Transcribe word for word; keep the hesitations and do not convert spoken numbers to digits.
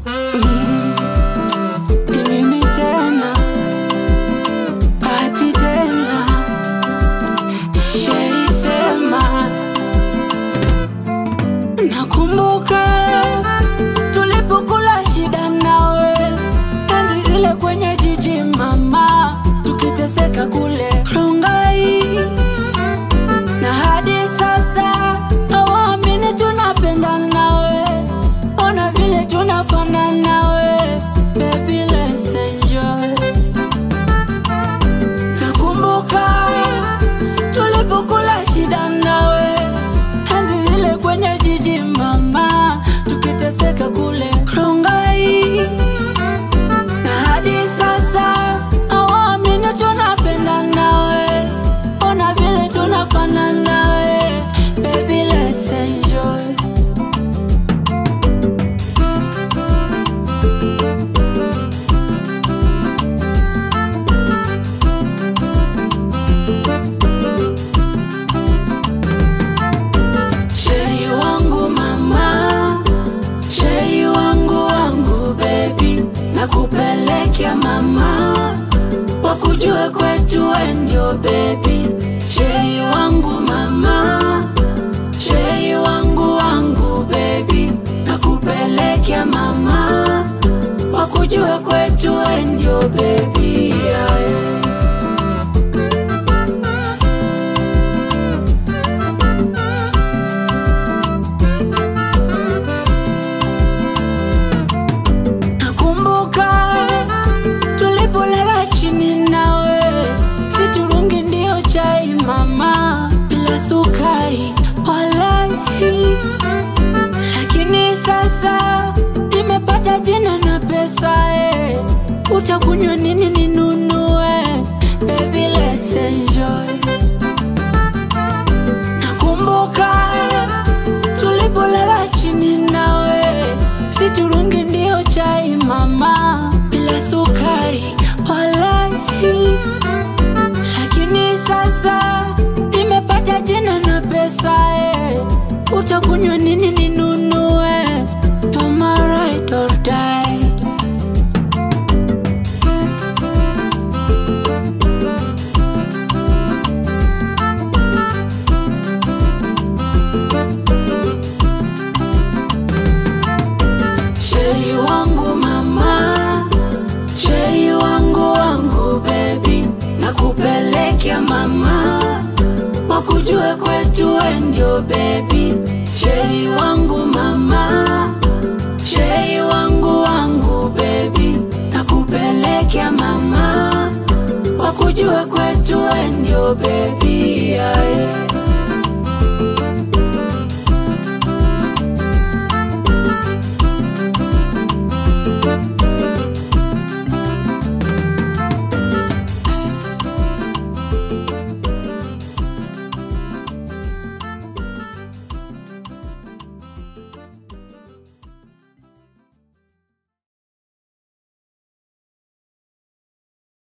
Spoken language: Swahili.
Nakumbuka tulipokula shida nawe, enzi ile kwenye jiji mama, tukiteseka kule Rongai. Na hadi sasa hawaamini tunapenda nawe, ona vile tunafana nawe, baby let's enjoy. Nakumbuka tulipokula shida nawe, enzi ile kwenye jiji mama, tukiteseka kule Rongai. Na hadi sasa hawaamini tunapenda nawe, ona vile tunafana nawe, baby let's enjoy. Sheri wangu mama, sheri wangu wangu baby, nakupelekea mama, wakujue kwetu we ndio baby. Sheri wangu mama, sheri wangu wangu baby, nakupelekea mama, wakujue kwetu we ndio baby, yeah. Nakumbuka tulipolala chini nawe, siturungi ndio chai mama, bila sukari walai. Lakini sasa nimepata jina na pesa, eh, utakunywa nini ninunue, baby let's enjoy. Nakumbuka tulipolala chini nawe, siturungi ndio chai mama, bila sukari walai. Lakini sasa nimepata jina na pesa, eh, utakunywa nini ninunue, you're my ride or die. Sheri wangu mama, sheri wangu wangu baby, nakupelekea mama, wakujue kwetu we ndio baby. Sheri wangu mama, sheri wangu wangu baby, nakupelekea mama, wakujue kwetu we ndio baby.